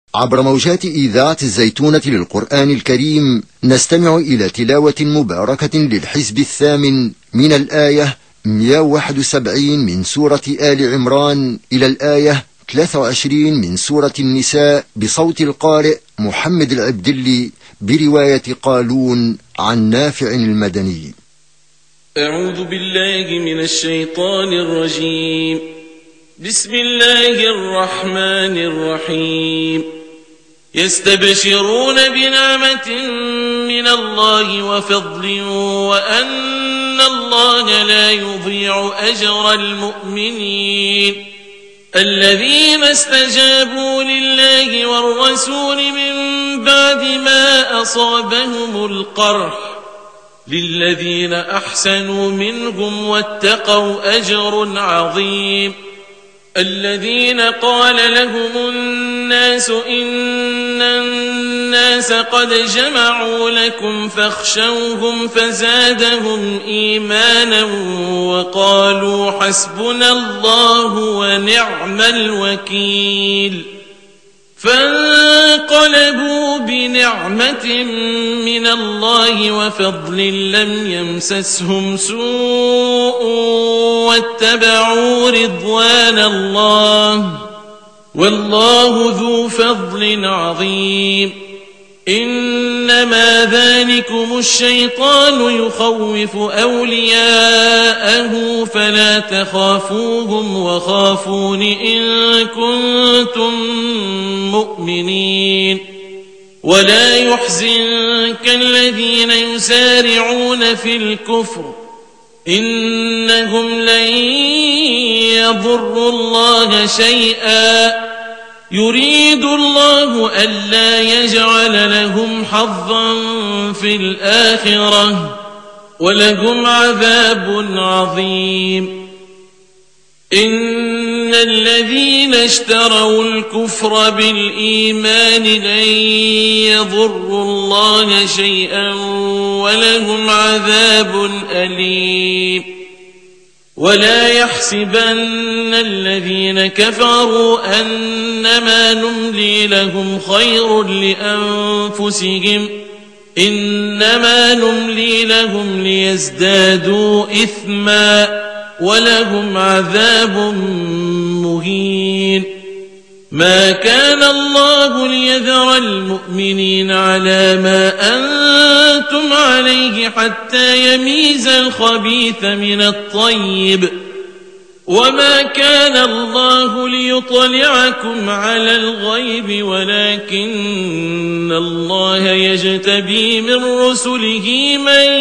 عبر موجات إذاعة الزيتونة للقرآن الكريم نستمع إلى تلاوة مباركة للحزب الثامن من الآية 171 من سورة آل عمران إلى الآية 23 من سورة النساء بصوت القارئ محمد العبدلي برواية قالون عن نافع المدني. أعوذ بالله من الشيطان الرجيم. بسم الله الرحمن الرحيم. يستبشرون بنعمة من الله وفضل وأن الله لا يضيع أجر المؤمنين الذين استجابوا لله والرسول من بعد ما أصابهم القرح للذين أحسنوا منهم واتقوا أجر عظيم. الذين قال لهم الناس إن الناس قد جمعوا لكم فاخشوهم فزادهم إيمانا وقالوا حسبنا الله ونعم الوكيل. فانقلبوا بنعمة من الله وفضل لم يمسسهم سوء واتبعوا رضوان الله والله ذو فضل عظيم. إنما ذلكم الشيطان يخوف أولياءه فلا تخافوهم وخافون إن كنتم مؤمنين. ولا يحزنك الذين يسارعون في الكفر إنهم لن يضروا الله شيئا يريد الله ألا يجعل لهم حظا في الآخرة ولهم عذاب عظيم. إن الذين اشتروا الكفر بالإيمان لن يضروا الله شيئا ولهم عذاب أليم. ولا يحسبن الذين كفروا أنما نملي لهم خير لأنفسهم إنما نملي لهم ليزدادوا إثما ولهم عذاب مهين. ما كان الله ليذر المؤمنين على ما أنتم عليه حتى يميز الخبيث من الطيب وما كان الله ليطلعكم على الغيب ولكن الله يجتبي من رسله من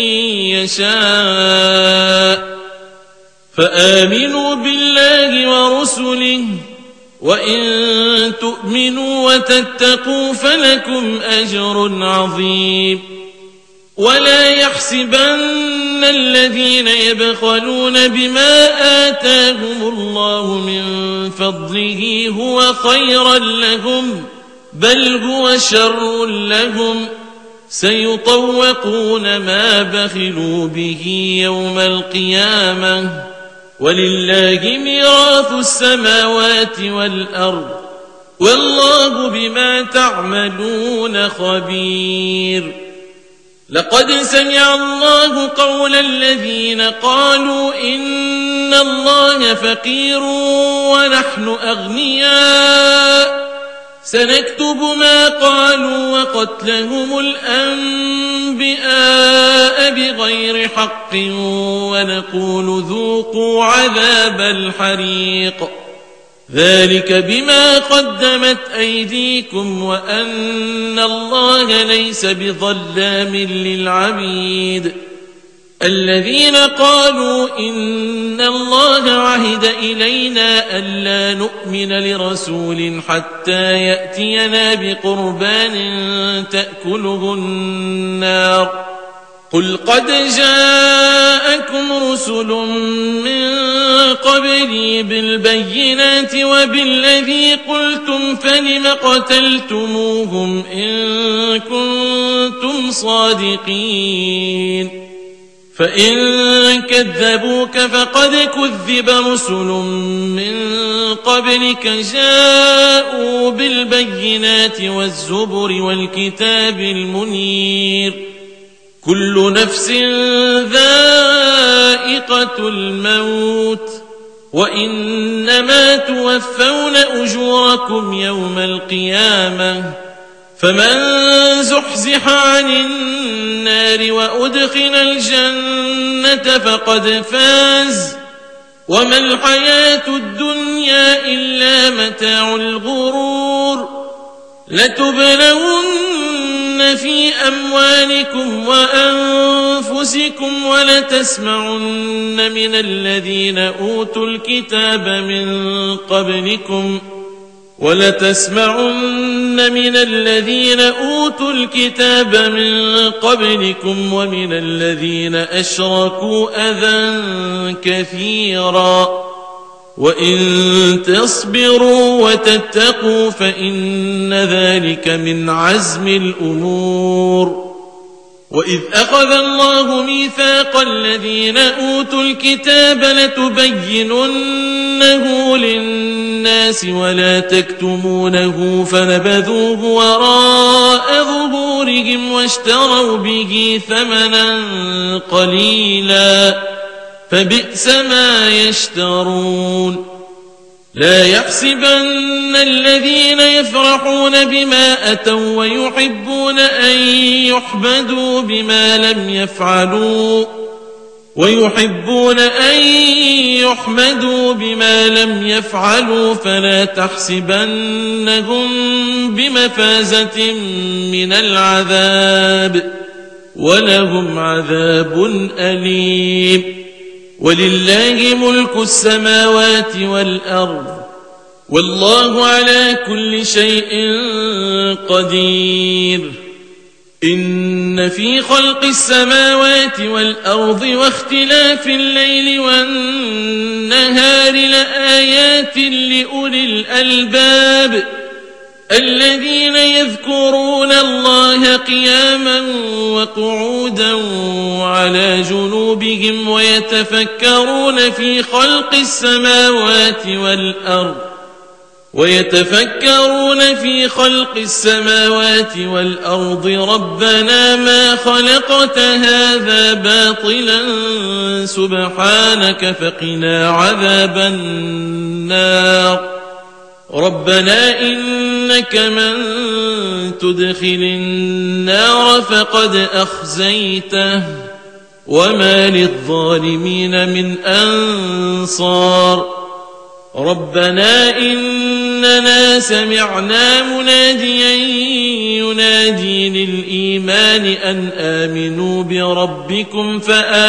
يشاء. فآمنوا بالله ورسله وإن تؤمنوا وتتقوا فلكم أجر عظيم. ولا يحسبن الذين يبخلون بما آتاهم الله من فضله هو خيرا لهم بل هو شر لهم سيطوقون ما بخلوا به يوم القيامة ولله ميراث السماوات والأرض والله بما تعملون خبير. لقد سمع الله قول الذين قالوا إن الله فقير ونحن أغنياء سنكتب ما قالوا وقتلهم الأنبياء بغير حق ونقول ذوقوا عذاب الحريق ذلك بما قدمت أيديكم وأن الله ليس بظلام للعبيد. الذين قالوا إن الله عهد إلينا ألا نؤمن لرسول حتى يأتينا بقربان تأكله النار قل قد جاءكم رسل من قبلي بالبينات وبالذي قلتم فلم قتلتموهم إن كنتم صادقين. فإن كذبوك فقد كذب رسل من قبلك جاءوا بالبينات بالبينات والزبر والكتاب المنير كل نفس ذائقة الموت وإنما توفون أجوركم يوم القيامة فمن زحزح عن النار وأدخل الجنة فقد فاز وما الحياة الدنيا إلا متاع الغرور لتبلون في أموالكم وأنفسكم ولتسمعن من الذين أوتوا الكتاب من قبلكم ومن الذين أشركوا أذى كثيرا وإن تصبروا وتتقوا فإن ذلك من عزم الأمور وإذ أخذ الله ميثاق الذين أوتوا الكتاب لتبيننه للناس ولا تكتمونه فنبذوه وراء ظهورهم واشتروا به ثمنا قليلا فبئس ما يشترون لا يحسبن الذين يفرحون بما أتوا ويحبون أن يحمدوا بما لم يفعلوا فلا تحسبنهم بمفازة من العذاب ولهم عذاب أليم ولله ملك السماوات والأرض والله على كل شيء قدير إن في خلق السماوات والأرض واختلاف الليل والنهار لآيات لأولي الألباب الذين يذكرون الله قياما وقعودا وعلى جنوبهم ويتفكرون في خلق السماوات والأرض ربنا ما خلقت هذا باطلا سبحانك فقنا عذاب النار ربنا إنك من تدخل النار فقد أخزيته وما للظالمين من أنصار ربنا إننا سمعنا مناديا ينادي للإيمان أن آمنوا بربكم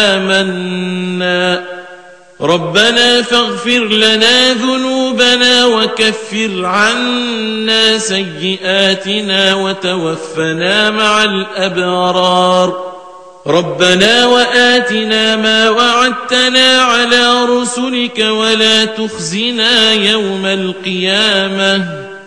فآمنا ربنا فاغفر لنا ذنوبنا وكفر عنا سيئاتنا وتوفنا مع الأبرار ربنا وآتنا ما وعدتنا على رسلك ولا تخزنا يوم القيامة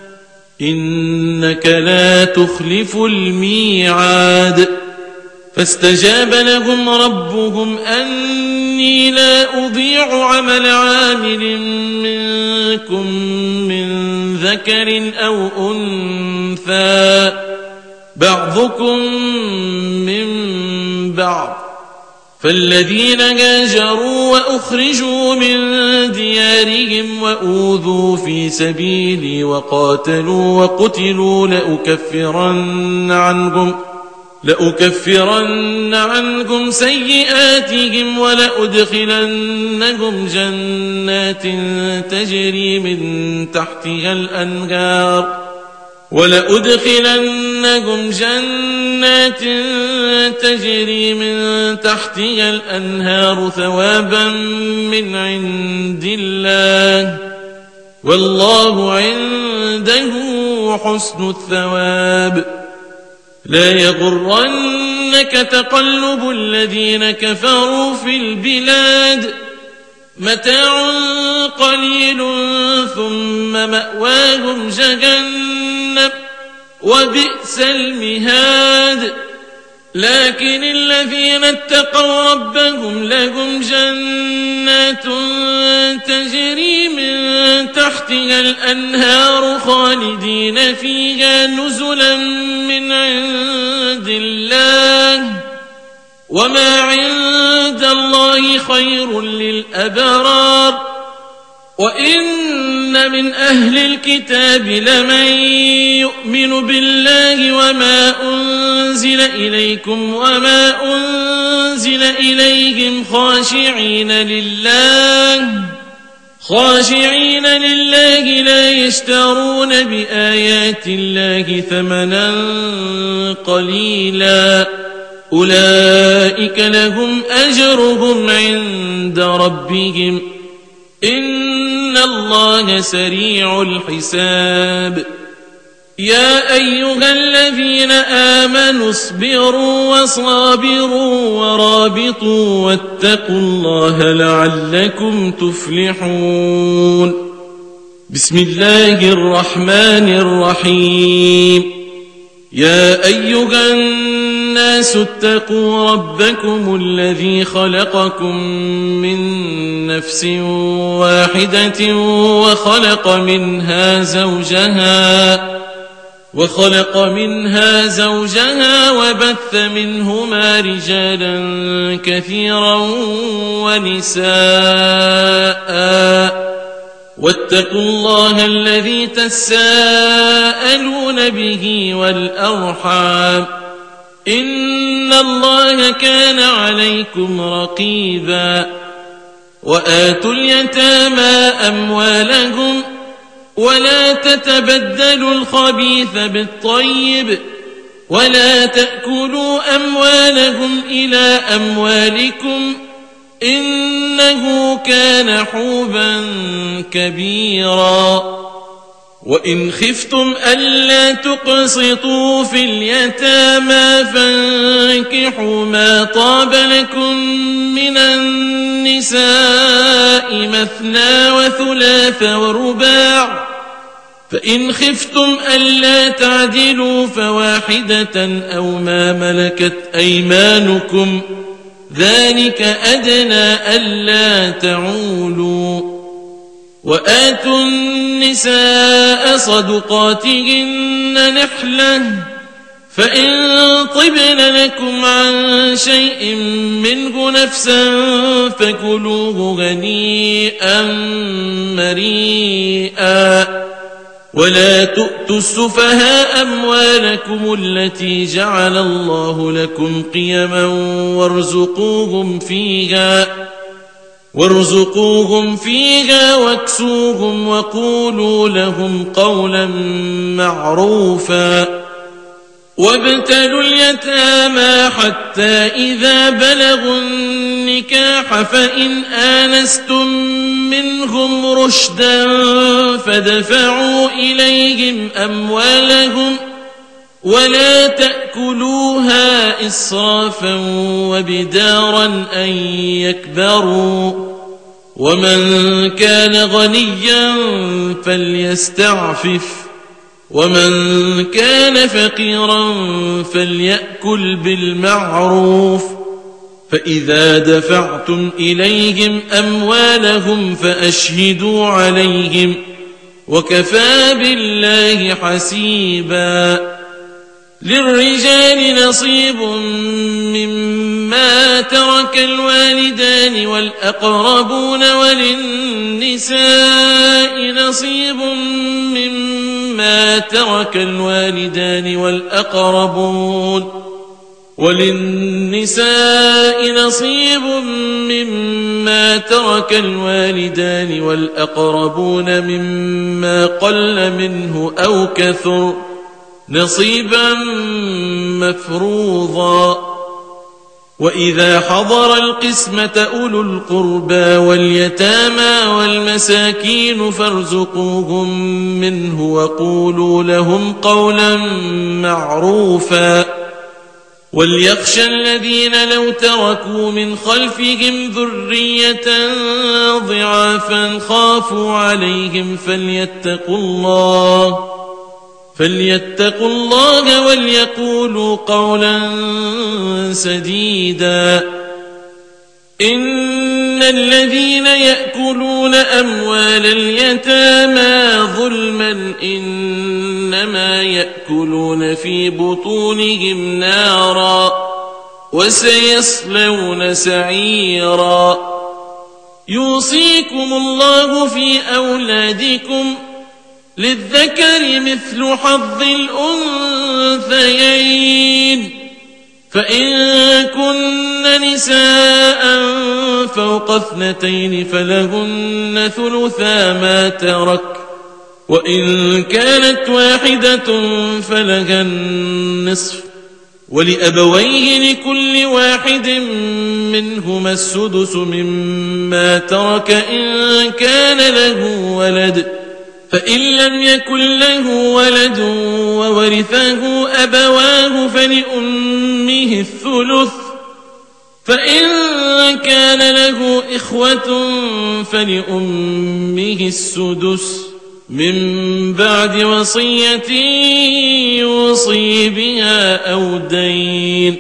إنك لا تخلف الميعاد فاستجاب لهم ربهم أني لا أضيع عمل عامل منكم من ذكر أو أنثى بعضكم من بعض فالذين هاجروا وأخرجوا من ديارهم وأوذوا في سبيلي وقاتلوا وقتلوا لأكفرن عنكم سيئاتهم ولأدخلنهم جنات تجري من تحتها الأنهار ثوابا من عند الله والله عنده حسن الثواب لا يغرنك تقلب الذين كفروا في البلاد متاع قليل ثم مأواهم جهنم وبئس المهاد لكن الذين اتقوا ربهم لهم جنات تجري من تحتها الأنهار خالدين فيها نزلا من عند الله وما عند الله خير للأبرار وإن من أهل الكتاب لمن يؤمن بالله وما أنزل إليكم وما أنزل إليهم خاشعين لله لا يشترون بآيات الله ثمنا قليلا أولئك لهم أجرهم عند ربهم إن الله سريع الحساب يا أيها الذين آمنوا اصبروا وصابروا ورابطوا واتقوا الله لعلكم تفلحون بسم الله الرحمن الرحيم يا أيها الناس اتقوا ربكم الذي خلقكم من نفس واحدة وخلق منها زوجها وبث منهما رجالا كثيرا ونساء واتقوا الله الذي تساءلون به والأرحام إن الله كان عليكم رقيبا وآتوا اليتامى أموالهم ولا تتبدلوا الخبيث بالطيب ولا تأكلوا أموالهم إلى أموالكم إنه كان حوبا كبيرا وإن خفتم ألا تقسطوا في اليتامى فانكحوا ما طاب لكم من النساء مثنى وثلاث ورباع فإن خفتم ألا تعدلوا فواحدة أو ما ملكت أيمانكم ذلك أدنى ألا تعولوا وآتوا النساء صدقاتهن نحلة فإن طبن لكم عن شيء منه نفسا فكلوه هنيئا مريئا ولا تؤتوا السفهاء أموالكم التي جعل الله لكم قيما وارزقوهم فيها واكسوهم وقولوا لهم قولا معروفا وابتلوا اليتامى حتى إذا بلغوا النكاح فإن آنستم منهم رشدا فدفعوا إليهم أموالهم ولا تأكلوها إسرافا وبدارا أن يكبروا ومن كان غنيا فليستعفف ومن كان فقيرا فليأكل بالمعروف فإذا دفعتم إليهم أموالهم فأشهدوا عليهم وكفى بالله حسيبا للرجال نصيب مما ترك الوالدان والأقربون وللنساء نصيب مما ترك الوالدان والأقربون مما قل منه أو كثر نصيبا مفروضا وإذا حضر القسمة أولو القربى واليتامى والمساكين فارزقوهم منه وقولوا لهم قولا معروفا وليخشى الذين لو تركوا من خلفهم ذرية ضعافا خافوا عليهم فليتقوا الله وليقولوا قولا سديدا. إن الذين يأكلون أموال اليتامى ظلما إنما يأكلون في بطونهم نارا وسيصلون سعيرا. يوصيكم الله في أولادكم للذكر مثل حظ الأنثيين، فإن كن نساء فوق 2 فلهن ثلثا ما ترك، وإن كانت واحدة فلها النصف، ولأبويه لكل واحد منهما السدس مما ترك إن كان له ولد، فإن لم يكن له ولد وورثه أبواه فلأمه الثلث، فإن كان له إخوة فلأمه السدس من بعد وصية يوصي بها أو دين.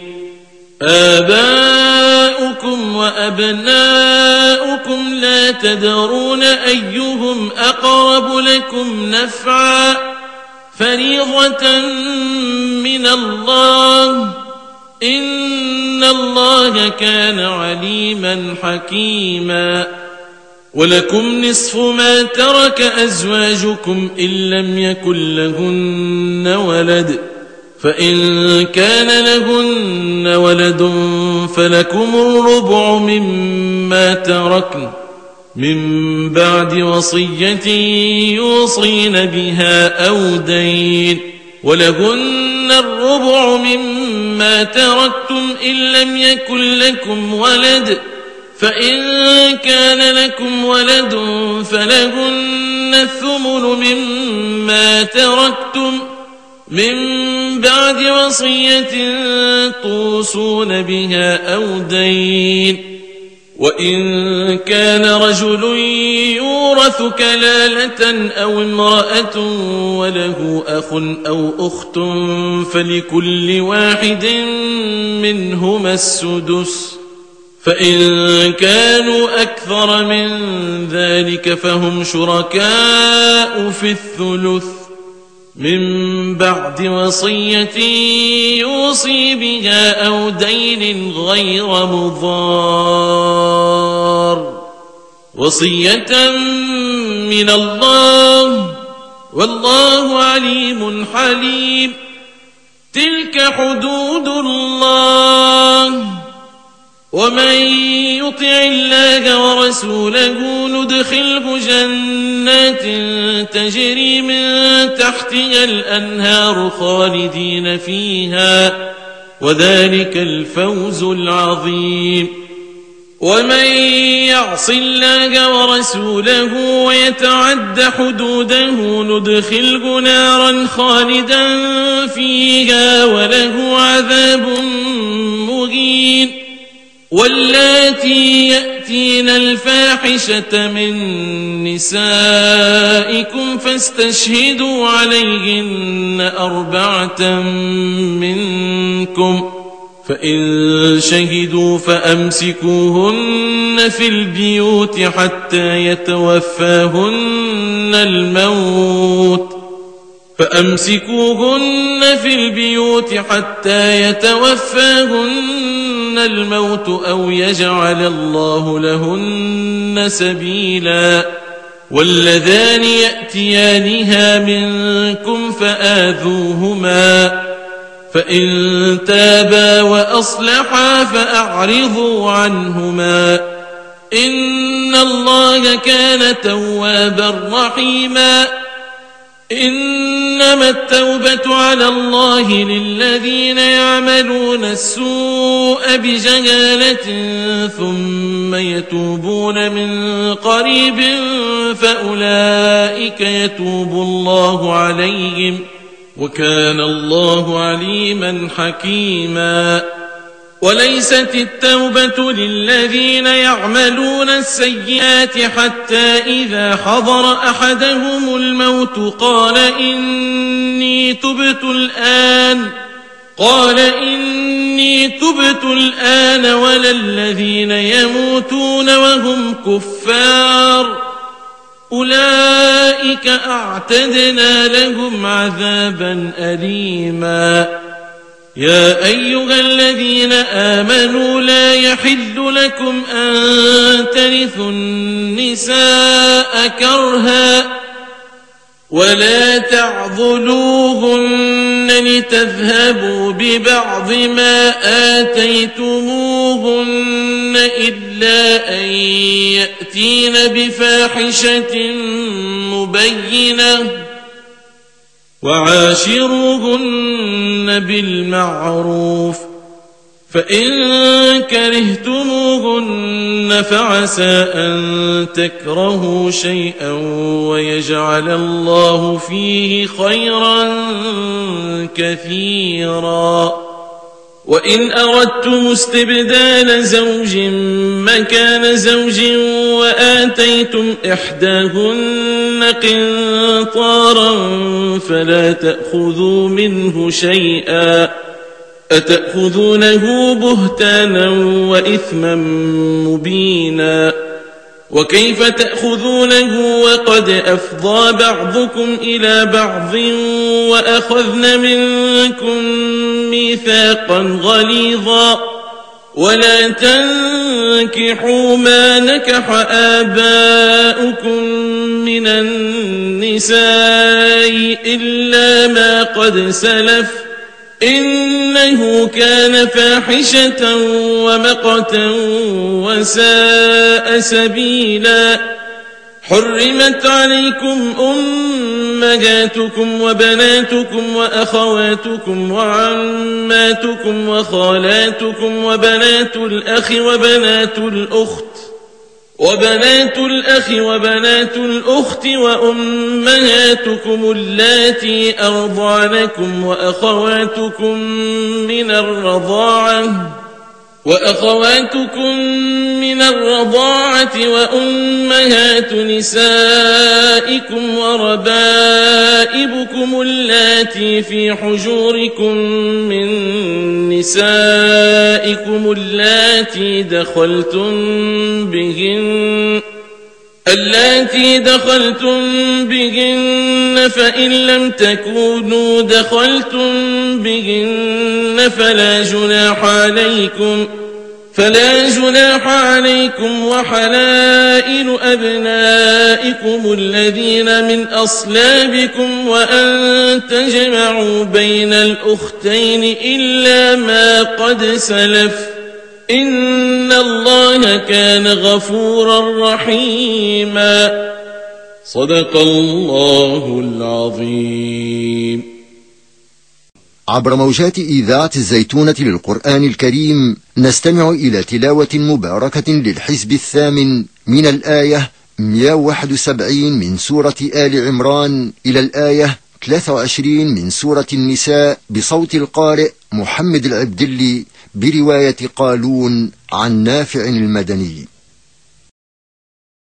آباؤكم وأبناؤكم لا تدرون أيهم أقرب لكم نفعا فريضة من الله إن الله كان عليما حكيما. ولكم نصف ما ترك أزواجكم إن لم يكن لهن ولد، فإن كان لهن ولد فلكم الربع مما تركن من بعد وصية يوصين بها أو دين، ولهن الربع مما تركتم إن لم يكن لكم ولد، فإن كان لكم ولد فلهن الثمن مما تركتم من بعد وصية توصون بها أو دين. وإن كان رجل يورث كلالة أو امرأة وله أخ أو أخت فلكل واحد منهما السدس، فإن كانوا أكثر من ذلك فهم شركاء في الثلث من بعد وصية يوصي بها أو دين غير مضار، وصية من الله والله عليم حليم. تلك حدود الله، ومن يطع الله ورسوله ندخله جنات تجري من تحتها الأنهار خالدين فيها، وذلك الفوز العظيم. ومن يعص الله ورسوله ويتعد حدوده ندخله نارا خالدا فيها وله عذاب مهين. واللاتي يأتين الفاحشة من نسائكم فاستشهدوا عليهن 4 منكم، فإن شهدوا فأمسكوهن في البيوت حتى يتوفاهن الموت أو يجعل الله لهن سبيلا. واللذان يأتيانها منكم فآذوهما، فإن تابا وأصلحا فأعرضوا عنهما إن الله كان توابا رحيما. إنما التوبة على الله للذين يعملون السوء بجهالة ثم يتوبون من قريب فأولئك يتوب الله عليهم وكان الله عليما حكيما. وليست التوبة للذين يعملون السيئات حتى إذا حضر أحدهم الموت قال إني تبت الآن قال إني تبت الآن ولا الذين يموتون وهم كفار أولئك أعتدنا لهم عذابا أليما يا أيها الذين آمنوا لا يحل لكم أن ترثوا النساء كرها ولا تعضلوهن لتذهبوا ببعض ما آتيتموهن إلا أن يأتين بفاحشة مبينة وعاشروهن بالمعروف فإن كرهتموهن فعسى أن تكرهوا شيئا ويجعل الله فيه خيرا كثيرا وإن أردتم استبدال زوج مكان زوج وآتيتم إحداهن قنطارا فلا تأخذوا منه شيئا أتأخذونه بهتانا وإثما مبينا وكيف تأخذونه وقد أفضى بعضكم إلى بعض وأخذن منكم ميثاقا غليظا ولا تنكحوا ما نكح آباؤكم من النساء إلا ما قد سلف إنه كان فاحشة ومقتا وساء سبيلا حرمت عليكم أمهاتكم وبناتكم وأخواتكم وعماتكم وخالاتكم وبنات الأخ وبنات الأخت وأمهاتكم اللاتي أرضعنكم وأخواتكم من الرضاعة وأمهات نسائكم وربائبكم اللاتي في حجوركم من نسائكم اللاتي دخلتم بهن فإن لم تكونوا دخلتم بهن فلا جناح عليكم وحلائل أبنائكم الذين من أصلابكم وأن تجمعوا بين الأختين إلا ما قد سلف إن الله كان غفورا رحيما صدق الله العظيم. عبر موجات إذاعة الزيتونة للقرآن الكريم نستمع إلى تلاوة مباركة للحزب الثامن من الآية 171 من سورة آل عمران إلى الآية 23 من سورة النساء بصوت القارئ محمد العبدلي برواية قالون عن نافع المدني.